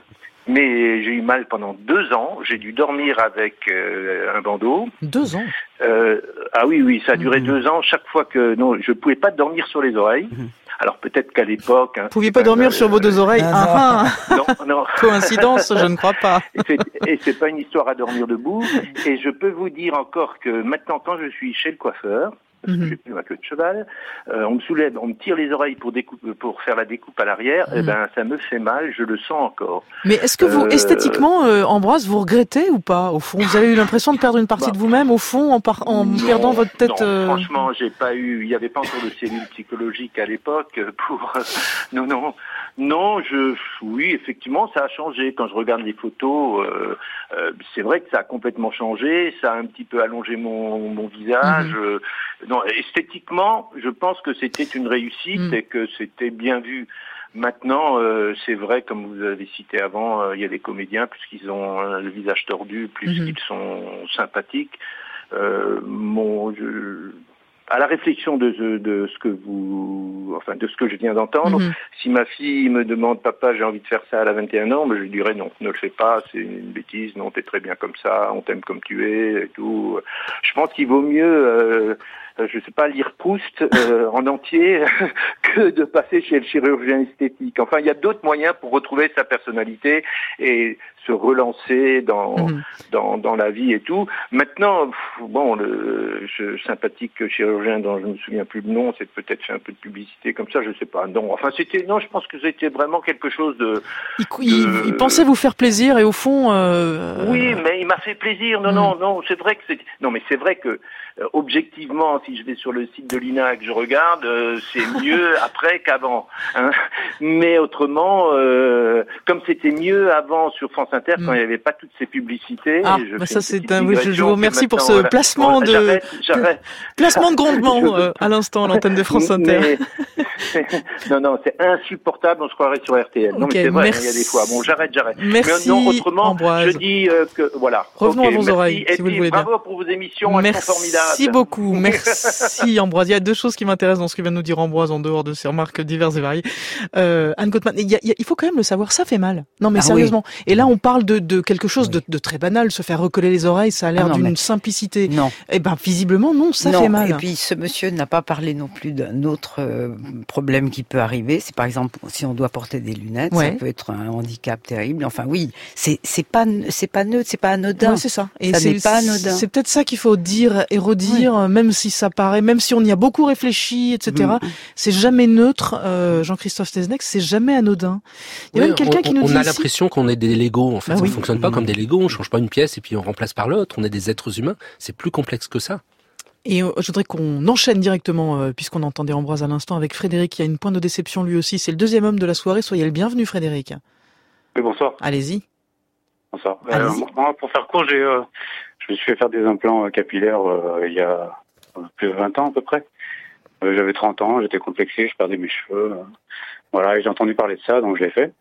I: mais j'ai eu mal pendant deux ans. J'ai dû dormir avec euh, un bandeau.
B: Deux ans.
I: Euh, ah oui, oui, ça a duré mmh. deux ans. Chaque fois que non, je pouvais pas dormir sur les oreilles. Mmh. Alors peut-être qu'à l'époque... Hein,
B: vous pouviez pas dormir euh, sur vos deux oreilles. Ah, ah.
I: Non, non.
B: Coïncidence, je ne crois pas.
I: Et c'est, et c'est pas une histoire à dormir debout. Et je peux vous dire encore que maintenant, quand je suis chez le coiffeur, parce que mm-hmm. j'ai plus ma queue de cheval, euh, on me soulève, on me tire les oreilles pour découpe, pour faire la découpe à l'arrière, mm. et ben ça me fait mal, je le sens encore.
B: Mais est-ce que vous, euh... esthétiquement, euh, Ambroise, vous regrettez ou pas, au fond? Vous avez eu l'impression de perdre une partie bah, de vous-même, au fond, en, par... en non, perdant votre tête?
I: Non,
B: euh...
I: franchement, j'ai pas eu, il y avait pas encore de cellule psychologique à l'époque pour, non, non. Non, je, oui, effectivement, ça a changé. Quand je regarde les photos, euh, euh, c'est vrai que ça a complètement changé. Ça a un petit peu allongé mon, mon visage. Mmh. Euh, non, esthétiquement, je pense que c'était une réussite mmh. et que c'était bien vu. Maintenant, euh, c'est vrai, comme vous avez cité avant, euh, il y a des comédiens, puisqu'ils ont euh, le visage tordu, plus mmh. qu'ils sont sympathiques. Euh, mon, je, à la réflexion de, de, de ce que vous, enfin de ce que je viens d'entendre, mmh. si ma fille me demande papa j'ai envie de faire ça à la vingt et un ans, ben je lui dirais non, ne le fais pas, c'est une bêtise, non t'es très bien comme ça, on t'aime comme tu es et tout. Je pense qu'il vaut mieux, euh, je sais pas, lire Proust euh, en entier que de passer chez le chirurgien esthétique. Enfin il y a d'autres moyens pour retrouver sa personnalité et se relancer dans mmh. dans dans la vie et tout. Maintenant, pff, bon, le je, sympathique chirurgien dont je me souviens plus le nom, c'est peut-être fait un peu de publicité comme ça, je sais pas. Non, enfin c'était non, je pense que c'était vraiment quelque chose de.
B: Il, de... il, il pensait vous faire plaisir et au fond. Euh...
I: Oui, mais il m'a fait plaisir. Non, mmh. non, non, c'est vrai que c'est. Non, mais c'est vrai que euh, objectivement, si je vais sur le site de l'I N A C, je regarde, euh, c'est mieux après qu'avant. Hein. Mais autrement, euh, comme c'était mieux avant sur France Inter, mmh. quand il n'y avait pas toutes ces publicités.
B: Ah, je bah ça c'est un. Oui, je, je vous remercie pour ce placement voilà. de.
I: J'arrête, j'arrête.
B: Placement de grondement euh, à l'instant à l'antenne de France Inter.
I: Mais, non, non, c'est insupportable. On se croirait sur R T L. Non, okay, mais c'est vrai. Il y a des fois. Bon, j'arrête, j'arrête.
B: Merci.
I: Mais non, autrement,
B: Ambroise.
I: je dis euh, que voilà.
B: Revenons okay, à vos
I: merci.
B: oreilles,
I: et
B: si
I: puis,
B: vous le voulez bien.
I: Bravo pour vos émissions. Elles
B: merci
I: sont formidables.
B: Merci beaucoup. Merci Ambroise. Il y a deux choses qui m'intéressent dans ce que vient de nous dire Ambroise en dehors de ces remarques diverses et variées. Euh, Anne Gottman, il, y a, il faut quand même le savoir. Ça fait mal. Non, mais ah, sérieusement. Oui. Et là, on parle de, de quelque chose oui. de, de très banal. Se faire recoller les oreilles, ça a l'air ah, d'une mais... simplicité.
D: Non.
B: Eh ben, visiblement, non, ça
D: non.
B: fait mal.
D: Et puis, ce monsieur n'a pas parlé non plus d'un autre euh, problème qui peut arriver. C'est par exemple, si on doit porter des lunettes, ouais. ça peut être un handicap terrible. Enfin, oui, c'est, c'est pas, c'est pas neutre, c'est pas anodin.
B: Ouais, c'est ça. Et
D: ça
B: c'est,
D: n'est pas anodin.
B: C'est peut-être ça qu'il faut dire et redire, ouais. même si ça paraît, même si on y a beaucoup réfléchi, et cetera. Mmh. C'est jamais neutre, euh, Jean-Christophe Steznec, c'est jamais anodin. Il y a oui, même quelqu'un
E: on,
B: qui nous
E: on
B: dit.
E: On a
B: ici...
E: l'impression qu'on est des Legos, en fait. Bah ça ne oui. fonctionne pas mmh. comme des Legos. On change pas une pièce et puis on remplace par l'autre. On est des êtres humains. C'est plus complexe que ça.
B: Et euh, je voudrais qu'on enchaîne directement, euh, puisqu'on entendait Ambroise à l'instant, avec Frédéric, qui a une pointe de déception lui aussi. C'est le deuxième homme de la soirée. Soyez le bienvenu, Frédéric.
J: Oui, bonsoir.
B: Allez-y.
J: Bonsoir. Euh, moi, pour faire court, j'ai, euh, je me suis fait faire des implants capillaires euh, il y a plus de vingt ans à peu près. Euh, j'avais trente ans, j'étais complexé, je perdais mes cheveux. Euh, voilà, et j'ai entendu parler de ça, donc je l'ai fait.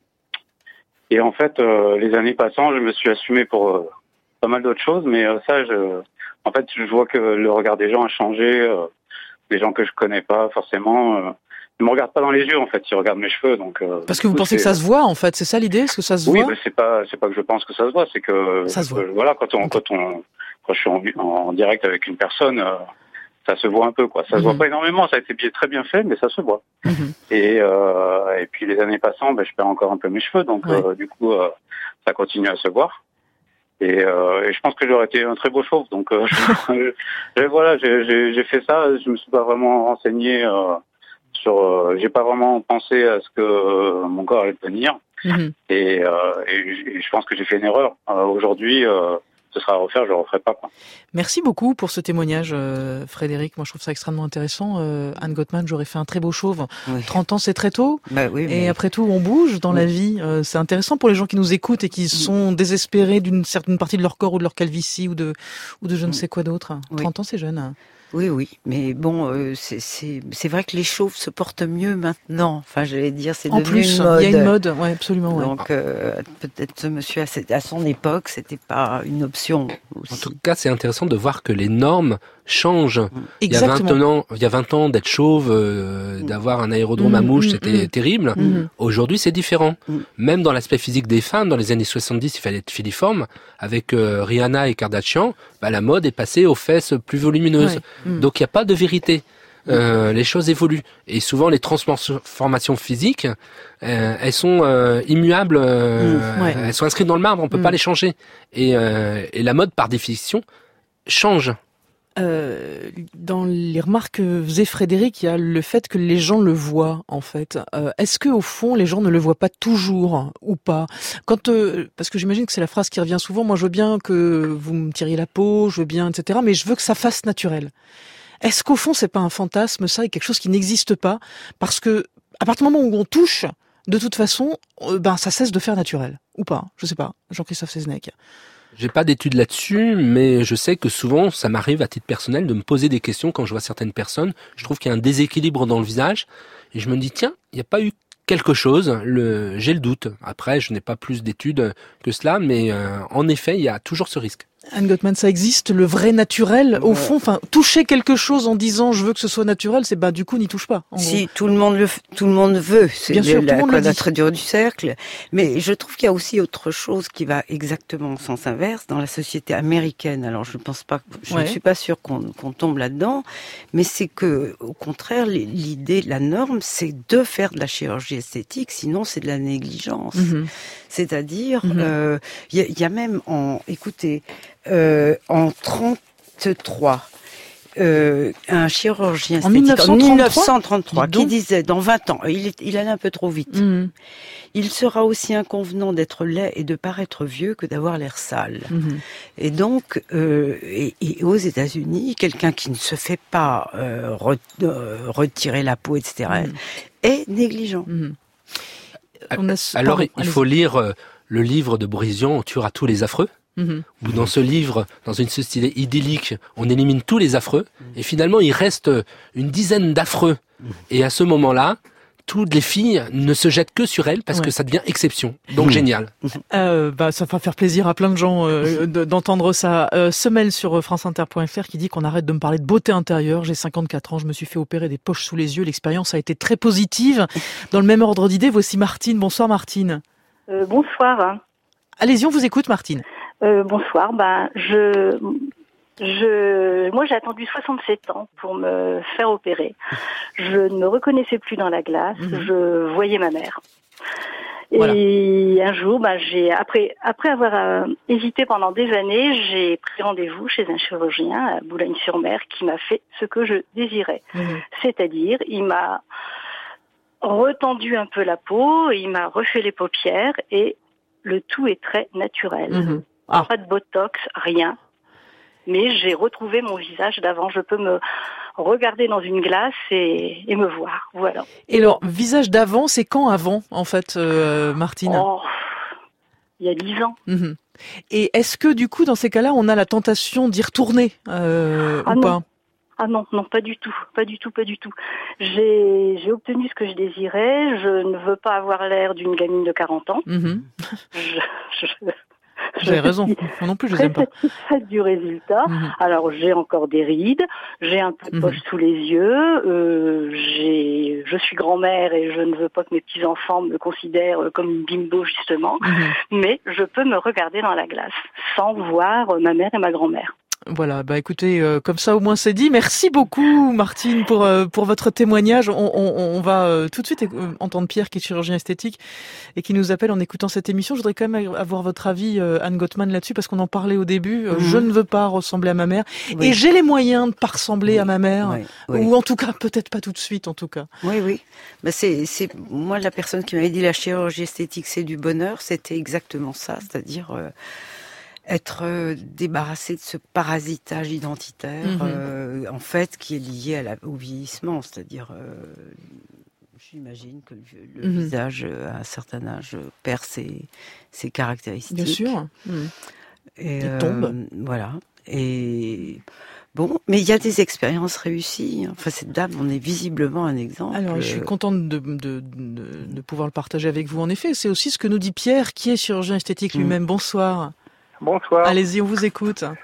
J: Et en fait, euh, les années passant, je me suis assumé pour euh, pas mal d'autres choses, mais euh, ça, je, en fait, je vois que le regard des gens a changé. Euh, des gens que je connais pas forcément, euh, ils me regardent pas dans les yeux en fait, ils regardent mes cheveux. Donc euh,
B: parce que vous pensez que ça se voit en fait, c'est ça l'idée, est-ce que ça se
J: oui,
B: voit?
J: Oui, c'est pas, c'est pas que je pense que ça se voit, c'est que
B: ça se voit.
J: Euh, voilà, quand on, okay. quand on, quand je suis en, en direct avec une personne. Euh, ça se voit un peu, quoi. Ça mmh. se voit pas énormément, ça a été bien, très bien fait, mais ça se voit. Mmh. Et, euh, et puis les années passant, ben, je perds encore un peu mes cheveux, donc ouais. euh, du coup, euh, ça continue à se voir. Et, euh, et je pense que j'aurais été un très beau chauve, donc euh, je, je, voilà, j'ai, j'ai, j'ai fait ça. Je me suis pas vraiment renseigné euh, sur, euh, j'ai pas vraiment pensé à ce que euh, mon corps allait devenir. Mmh. Et, euh, et, et je pense que j'ai fait une erreur. Euh, aujourd'hui. Euh, ce sera à refaire, je ne le referai pas. Quoi.
B: Merci beaucoup pour ce témoignage, euh, Frédéric. Moi, je trouve ça extrêmement intéressant. Euh, Anne Gottman, j'aurais fait un très beau chauve. Oui. trente ans, c'est très tôt.
D: Bah oui, mais...
B: Et après tout, on bouge dans oui. la vie. Euh, c'est intéressant pour les gens qui nous écoutent et qui sont désespérés d'une certaine partie de leur corps ou de leur calvitie ou de, ou de je ne sais quoi d'autre. Oui. trente ans, c'est jeune.
D: Oui, oui, mais bon, euh, c'est, c'est, c'est vrai que les chauves se portent mieux maintenant. Enfin, j'allais dire, c'est
B: en
D: devenu
B: plus,
D: une mode.
B: Il y a une mode, ouais, absolument. Ouais.
D: Donc, euh, peut-être ce monsieur, à, cette, à son époque, c'était pas une option aussi.
E: En tout cas, c'est intéressant de voir que les normes change.
B: Exactement.
E: Il y a vingt ans, il y a vingt ans d'être chauve, euh, d'avoir un aérodrome mmh, à mouche, mmh, c'était mmh. terrible. Mmh. Aujourd'hui, c'est différent. Mmh. Même dans l'aspect physique des femmes, dans les années soixante-dix, il fallait être filiforme. Avec euh, Rihanna et Kardashian, bah, la mode est passée aux fesses plus volumineuses. Ouais. Mmh. Donc, il n'y a pas de vérité. Euh, les choses évoluent. Et souvent, les transformations physiques, euh, elles sont euh, immuables, euh, mmh, ouais. elles sont inscrites dans le marbre, on peut mmh. pas les changer. Et, euh, et la mode, par définition, change.
B: Euh, dans les remarques que faisait Frédéric, il y a le fait que les gens le voient, en fait. Euh, est-ce que au fond, les gens ne le voient pas toujours, ou pas? Quand, euh, parce que j'imagine que c'est la phrase qui revient souvent, moi je veux bien que vous me tiriez la peau, je veux bien, et cetera, mais je veux que ça fasse naturel. Est-ce qu'au fond, c'est pas un fantasme, ça, et quelque chose qui n'existe pas? Parce que, à partir du moment où on touche, de toute façon, euh, ben, ça cesse de faire naturel. Ou pas? Je sais pas. Jean-Christophe Seznec.
E: J'ai pas d'études là-dessus, mais je sais que souvent, ça m'arrive à titre personnel de me poser des questions quand je vois certaines personnes. Je trouve qu'il y a un déséquilibre dans le visage et je me dis tiens, il n'y a pas eu quelque chose. Le, j'ai le doute. Après, je n'ai pas plus d'études que cela, mais euh, en effet, il y a toujours ce risque.
B: Anne Gottman, ça existe, le vrai naturel, au fond, enfin, toucher quelque chose en disant je veux que ce soit naturel, c'est bah du coup n'y touche pas.
D: Si gros. tout le monde le tout le monde veut, c'est
B: bien sûr,
D: la
B: tout le monde
D: quadrature du cercle. Mais je trouve qu'il y a aussi autre chose qui va exactement au sens inverse dans la société américaine. Alors je ne pense pas, je ouais. ne suis pas sûre qu'on, qu'on tombe là-dedans, mais c'est que au contraire l'idée, la norme, c'est de faire de la chirurgie esthétique, sinon c'est de la négligence. Mm-hmm. C'est-à-dire, il mm-hmm. euh, y, a, y a même en, écoutez. Euh, en trente-trois, euh, un chirurgien
B: en
D: esthétique, en mille neuf cent trente-trois, qui disait dans vingt ans, il, est, il allait un peu trop vite, mmh. il sera aussi inconvenant d'être laid et de paraître vieux que d'avoir l'air sale. Mmh. Et donc, euh, et, et aux États-Unis, quelqu'un qui ne se fait pas euh, re, euh, retirer la peau, et cetera, mmh. est négligent. Mmh.
E: On a... Alors, Pardon, il faut lire euh, le livre de Boris Vian, On tuera tous les affreux. Mmh. Où dans ce livre, dans une société idyllique, on élimine tous les affreux, et finalement il reste une dizaine d'affreux. Et à ce moment-là, toutes les filles ne se jettent que sur elles parce ouais. que ça devient exception. Donc mmh. génial.
B: Euh, bah, ça va faire plaisir à plein de gens euh, d'entendre ça. Euh, Semelle sur franceinter point f r qui dit qu'on arrête de me parler de beauté intérieure. J'ai cinquante-quatre ans, je me suis fait opérer des poches sous les yeux. L'expérience a été très positive. Dans le même ordre d'idée, voici Martine. Bonsoir Martine.
K: Euh, bonsoir.
B: Allez-y, on vous écoute Martine.
K: Euh, bonsoir. Ben, je, je, moi, j'ai attendu soixante-sept ans pour me faire opérer. Je ne me reconnaissais plus dans la glace. Mmh. Je voyais ma mère. Voilà. Et un jour, ben, j'ai après après avoir euh, hésité pendant des années, j'ai pris rendez-vous chez un chirurgien à Boulogne-sur-Mer qui m'a fait ce que je désirais. Mmh. C'est-à-dire, il m'a retendu un peu la peau, il m'a refait les paupières et le tout est très naturel. Mmh. Ah. Pas de botox, rien. Mais j'ai retrouvé mon visage d'avant. Je peux me regarder dans une glace et, et me voir. Voilà.
B: Et alors, visage d'avant, c'est quand avant, en fait, euh, Martine ?
K: Oh, il y a dix ans.
B: Mmh. Et est-ce que, du coup, dans ces cas-là, on a la tentation d'y retourner euh,
K: ah
B: ou
K: non.
B: pas ?
K: Ah non, non, pas du tout, pas du tout, pas du tout. J'ai, j'ai obtenu ce que je désirais. Je ne veux pas avoir l'air d'une gamine de quarante ans. Mmh. Je, je,
B: Vous avez raison, moi non plus je les aime pas.
K: Je suis satisfaite du résultat. Mmh. Alors j'ai encore des rides, j'ai un peu de poche mmh. sous les yeux, euh, j'ai, je suis grand-mère et je ne veux pas que mes petits-enfants me considèrent comme une bimbo justement, mmh. mais je peux me regarder dans la glace sans voir ma mère et ma grand-mère.
B: Voilà, bah écoutez, euh, comme ça au moins c'est dit. Merci beaucoup Martine pour euh, pour votre témoignage. On, on, on va euh, tout de suite euh, entendre Pierre qui est chirurgien esthétique et qui nous appelle en écoutant cette émission. Je voudrais quand même avoir votre avis, euh, Anne Gottman, là-dessus parce qu'on en parlait au début. Euh, mmh. Je ne veux pas ressembler à ma mère oui. et j'ai les moyens de pas ressembler oui. à ma mère, oui. Oui. ou en tout cas peut-être pas tout de suite en tout cas.
D: Oui, oui. Bah c'est c'est moi la personne qui m'avait dit la chirurgie esthétique c'est du bonheur, c'était exactement ça, c'est-à-dire. Euh, être euh, débarrassé de ce parasitage identitaire, mmh. euh, en fait, qui est lié à la, au vieillissement, c'est-à-dire, euh, j'imagine que le, le mmh. visage, à un certain âge, perd ses, ses caractéristiques.
B: Bien sûr. Mmh.
D: Et,
B: Il
D: euh,
B: tombe.
D: Voilà. Et bon, mais il y a des expériences réussies. Enfin, cette dame, on est visiblement un exemple.
B: Alors, je suis contente de, de, de, de pouvoir le partager avec vous. En effet, c'est aussi ce que nous dit Pierre, qui est chirurgien esthétique lui-même. Mmh. Bonsoir.
L: Bonsoir.
B: Allez-y, on vous écoute.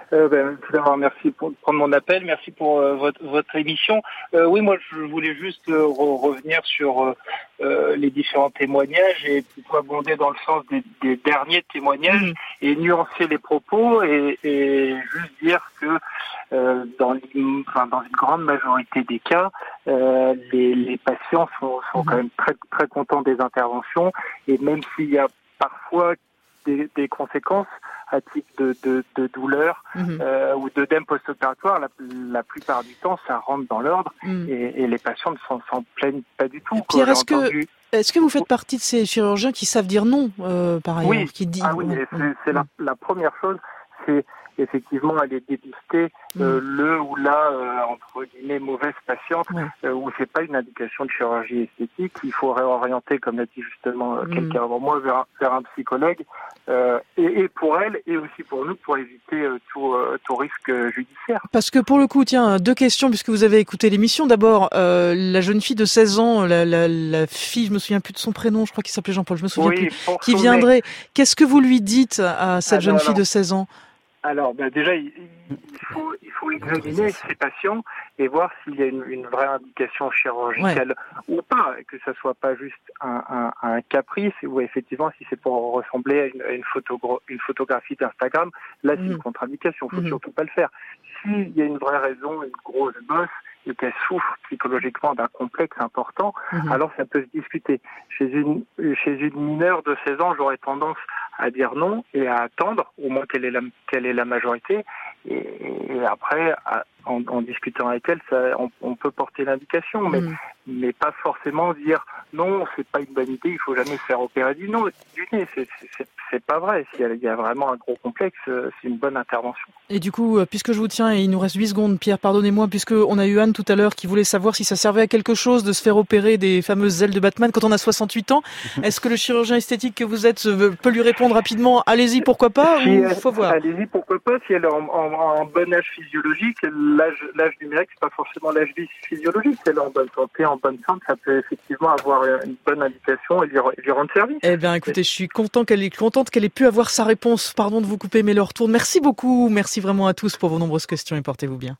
L: Euh, ben, tout d'abord, merci pour prendre mon appel, merci pour euh, votre, votre émission. Euh, oui, moi, je voulais juste euh, re- revenir sur euh, les différents témoignages et plutôt abonder dans le sens des, des derniers témoignages mmh. et nuancer les propos et, et juste dire que euh, dans, une, enfin, dans une grande majorité des cas, euh, les, les patients sont, sont mmh. quand même très, très contents des interventions et même s'il y a parfois des, des conséquences à titre de, de, de douleur mmh. euh, ou d'œdème post-opératoire, la, la plupart du temps, ça rentre dans l'ordre mmh. et, et les patients ne s'en, s'en plaignent pas du tout.
B: Pierre, est-ce que, est-ce que vous faites partie de ces chirurgiens qui savent dire non, euh, par ailleurs,
L: oui.
B: qui disent...
L: Ah oui, c'est, c'est la, la première chose, c'est effectivement aller dépister euh, mmh. le ou la euh, entre guillemets mauvaise patiente ouais. euh, où c'est pas une indication de chirurgie esthétique, il faut réorienter, comme l'a dit justement euh, mmh. quelqu'un avant moi, vers un, vers un psychologue euh, et, et pour elle et aussi pour nous pour éviter euh, tout, euh, tout risque judiciaire.
B: Parce que pour le coup, tiens, deux questions puisque vous avez écouté l'émission. D'abord, euh, la jeune fille de seize ans, la, la, la fille, je me souviens plus de son prénom, je crois qu'il s'appelait Jean-Paul, je me souviens
L: oui,
B: plus, qui viendrait. Qu'est-ce que vous lui dites à cette alors, jeune fille alors... de seize ans?
L: Alors, ben déjà, il, il faut il faut examiner ces patients et voir s'il y a une, une vraie indication chirurgicale ouais. ou pas, que ça soit pas juste un, un, un caprice ou effectivement si c'est pour ressembler à une, à une, photogra- une photographie d'Instagram, là c'est mmh. une contre-indication, il faut mmh. surtout pas le faire. S'il y a une vraie raison, une grosse bosse, et qu'elle souffre psychologiquement d'un complexe important, mmh. alors ça peut se discuter. Chez une, chez une mineure de seize ans, j'aurais tendance à dire non et à attendre, au moins qu'elle est la, qu'elle est la majorité, et, et après, à, en, en discutant avec elle, ça, on, on peut porter l'indication, mais, mmh. mais pas forcément dire non, c'est pas une bonne idée, il faut jamais se faire opérer du, non, du nez, c'est, c'est, c'est pas vrai. S'il y a vraiment un gros complexe, c'est une bonne intervention.
B: Et du coup, puisque je vous tiens, et il nous reste huit secondes, Pierre, pardonnez-moi, puisque on a eu Anne tout à l'heure qui voulait savoir si ça servait à quelque chose de se faire opérer des fameuses ailes de Batman quand on a soixante-huit ans. Est-ce que le chirurgien esthétique que vous êtes peut lui répondre rapidement, allez-y, pourquoi pas,
L: si
B: ou
L: elle,
B: faut voir?
L: Allez-y, pourquoi pas, si elle est en, en, en bon âge physiologique, l'âge, l'âge numérique, c'est pas forcément l'âge physiologique, si elle est en bonne santé, en bonne santé, ça peut effectivement avoir une bonne indication et lui, lui rendre service.
B: Eh bien, écoutez, je suis content qu'elle ait, contente qu'elle ait pu avoir sa réponse. Pardon de vous couper, mais le retour. Merci beaucoup, merci vraiment à tous pour vos nombreuses questions et portez-vous bien.